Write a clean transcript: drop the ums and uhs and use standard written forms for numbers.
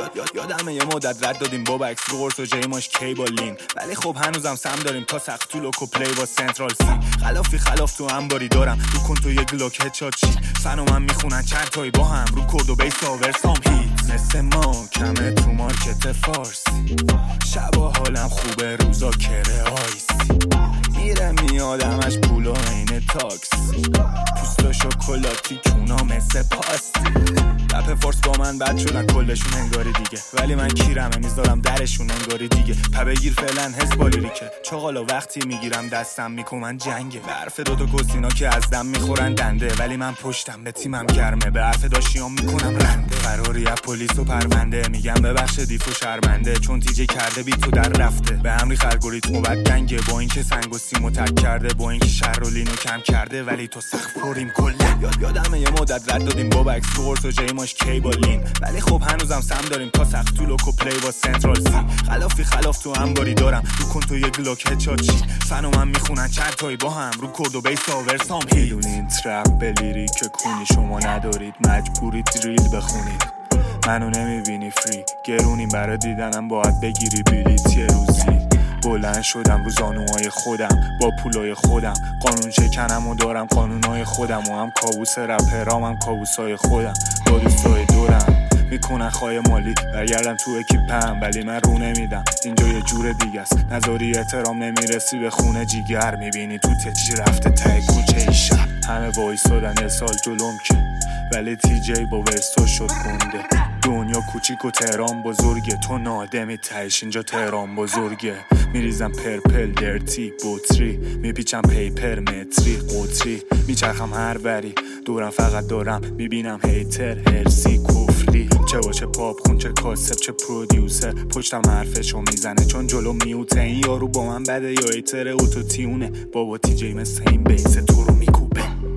یادمه یه مدت رد دادیم با بکس رو قرص و جیماش کیبالین، ولی خب هنوزم سم داریم تا سخت تو لوکو پلی با سنترال سی. خلاف تو انباری دارم رو کن تو یه گلاک هدشات چی. فنو من میخونن چند تایی با هم رو کرد و بیس آورسام هیت. مثل ما کمه تو مارکت فارسی، شبا حالم خوبه روزا کره آیسی. میره میادمش پول و عین تاکس، پوست و شکلاتی کونا مثل پاستی. رپ فارس با من بد شدن کلشون انگاری دیگه، ولی من کیرمه میذارم درشون انگاری دیگه. بگیر فعلا حس بالیریکه چاقالا وقتی میگیرم دستم میکنن جنگه. به حرف دوتا کسینا که از دم میخورن دنده، ولی من پشتم به تیمم گرمه به حرف داشیام میکنم رنده. فراری از پلیس و پرونده میگم ببخش دیف و شرمنده، چون تیجه کرده بی تو در رفته به امری الگوریتم و بد دنگه. با اینکه سنگ و سیمو تک کرده، با اینکه شر و لینو کم کرده، ولی تو سخت پریم کله. یادمه یه مدت رد دادیم با بکس تو قرص و جیماش کیبالین، ولی خب هنوزم سم داریم تا سخت تو لوکو پلی با سنترال سی. خلاف تو انباری دارم رو کن تو یه گلاک هدشات چی. فنو من میخونن چند تایی با هم رو کرد و بیس آورسام هیت. میدونین ترپ بلیری که کونی شما ندارید، مجبورید دریل بخونید. منو نمیبینی فری گرونیم برای دیدنم باید بگیری بلیت یه روزی. بلند شدم رو زانوهای خودم با پولای خودم، قانون شکنم و دارم قانونای خودم و هم کابوس رپرام هم کابوسای خودم. با دوستای دورم میکنن خواهی مالی برگردم تو اکیپم، ولی من رو نمیدم اینجا یه جور دیگه است. نذاری احترام نمیرسی به خونه جیگر، میبینی تو تچی رفته ته کوچه ای شب. همه وایسادن یه سال جلوم که، ولی تی جی با ورسو شد گنده. دنیا کوچیک و تهران بزرگه، تو نادمی تهش اینجا تهران بزرگه. میریزم پرپل درتی بطری، میپیچم پیپر متری قطری. میچرخم هر بری دورم فقط دارم میبینم هیتر هرسی کفری. چه باشه پاپ خون چه کاسب چه پرودیوسر، پشتم حرفشو میزنه چون جلو میوته. این یارو با من بده یا ایتر اوتو تیونه، بابا تی جی مثل این بیس تو رو میکوبه.